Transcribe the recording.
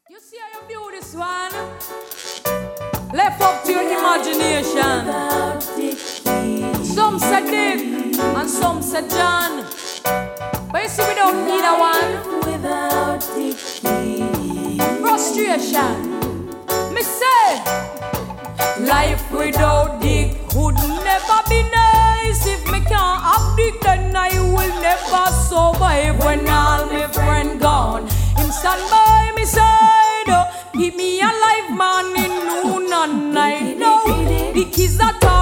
You see how you view this one? Left up to your imagination. Some said Dick and some said John. But you see we don't need a one. Without frustration. Me say, life without Dick would never be nice. If me can't have Dick, then I will never survive. When all my friend gone, him stand by me side. Keep me alive, man, in noon and night. No, Dick is a